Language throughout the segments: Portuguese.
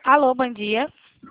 Alô, bom dia.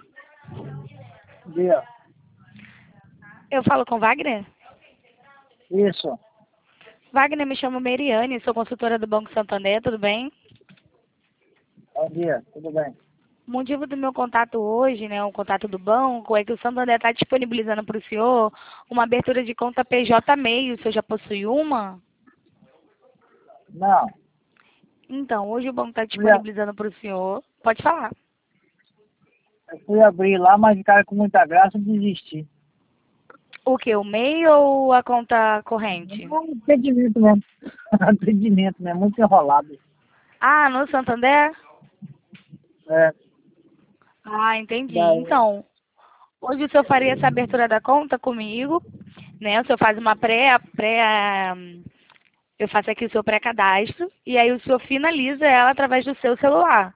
Dia. Eu falo com Wagner? Isso. Wagner, me chamo Meriane, sou consultora do Banco Santander, tudo bem? Bom dia, tudo bem? O motivo do meu contato hoje, né, o contato do banco, é que o Santander está disponibilizando para o senhor uma abertura de conta PJ meio. O senhor já possui uma? Não, Então, hoje o banco está fui, a- disponibilizando para o senhor. Pode falar. eu fui abrir lá, mas cara com muita graça eu desisti. O quê? O MEI ou a conta corrente? É um atendimento mesmo. Atendimento mesmo, muito enrolado. Ah, no Santander? É, Ah, entendi. daí, Então, hoje o senhor faria essa abertura da conta comigo, né? O senhor faz uma eu faço aqui o seu pré-cadastro e aí o senhor finaliza ela através do seu celular.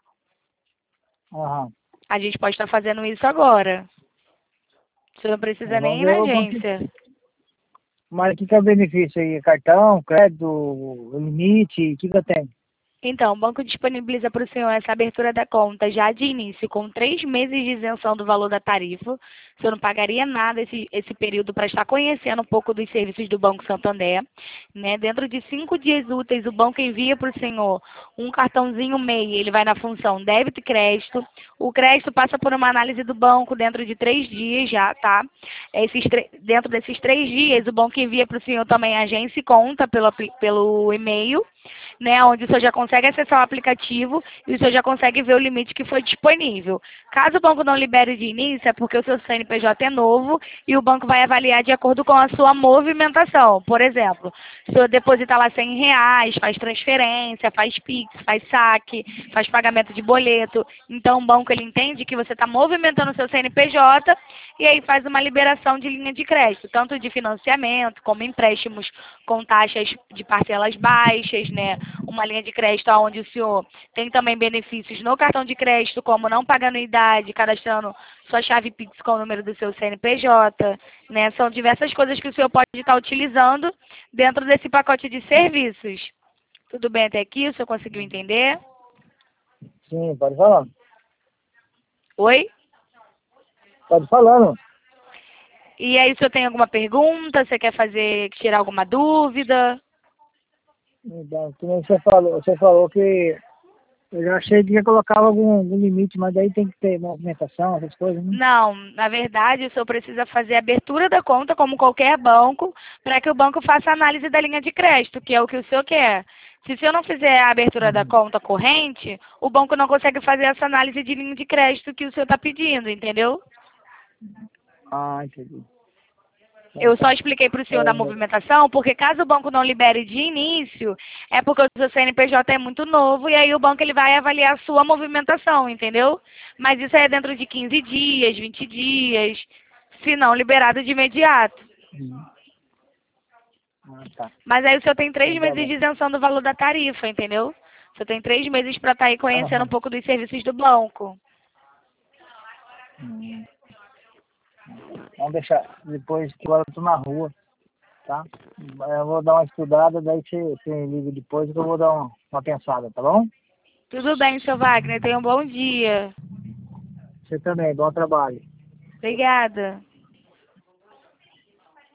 aham. A gente pode estar fazendo isso agora. O senhor não precisa nem Vamos ir ver na o agência. mas o que é o benefício aí? Cartão, crédito, limite, o que eu tenho? Então, o banco disponibiliza para o senhor essa abertura da conta já de início, com 3 meses de isenção do valor da tarifa. O senhor não pagaria nada esse período para estar conhecendo um pouco dos serviços do Banco Santander. Né? Dentro de 5 dias úteis, o banco envia para o senhor um cartãozinho MEI, ele vai na função débito e crédito. O crédito passa por uma análise do banco dentro de 3 dias já, tá? Dentro desses 3 dias, o banco envia para o senhor também a agência e conta pelo e-mail, né, onde o senhor já consegue acessar o aplicativo e o senhor já consegue ver o limite que foi disponível. Caso o banco não libere de início, é porque o seu CNPJ é novo e o banco vai avaliar de acordo com a sua movimentação. Por exemplo, se o senhor deposita lá R$ 100, faz transferência, faz Pix, faz saque, faz pagamento de boleto, então o banco ele entende que você está movimentando o seu CNPJ e aí faz uma liberação de linha de crédito, tanto de financiamento como empréstimos com taxas de parcelas baixas, né? Uma linha de crédito onde o senhor tem também benefícios no cartão de crédito, como não pagar anuidade, cadastrando sua chave Pix com o número do seu CNPJ, né? São diversas coisas que o senhor pode estar utilizando dentro desse pacote de serviços. Tudo bem até aqui? O senhor conseguiu entender? Sim, pode falar. Oi? Pode falando. E aí, o senhor tem alguma pergunta? Você quer tirar alguma dúvida? Então, que nem você falou que eu já achei que ia colocar algum limite, mas daí tem que ter movimentação, essas coisas, né? Não, na verdade, o senhor precisa fazer a abertura da conta, como qualquer banco, para que o banco faça a análise da linha de crédito, que é o que o senhor quer. Se o senhor não fizer a abertura da Uhum. conta corrente, o banco não consegue fazer essa análise de linha de crédito que o senhor está pedindo, entendeu? Ah, entendi. Então Eu só tá. expliquei para o senhor da É, movimentação, porque caso o banco não libere de início, é porque o seu CNPJ é muito novo e aí o banco ele vai avaliar a sua movimentação, entendeu? Mas isso é dentro de 15 dias, 20 dias, se não liberado de imediato. uhum. Ah, tá. Mas aí o senhor tem três Então tá meses de bom. isenção do valor da tarifa, entendeu? O senhor tem 3 meses para estar aí conhecendo um Aham. pouco dos serviços do banco. Hum. Vamos deixar depois, que agora eu tô na rua, tá? Eu vou dar uma estudada, daí você liga depois que eu vou dar uma pensada, tá bom? Tudo bem, seu Wagner. Tenha um bom dia. Você também, bom trabalho. Obrigada.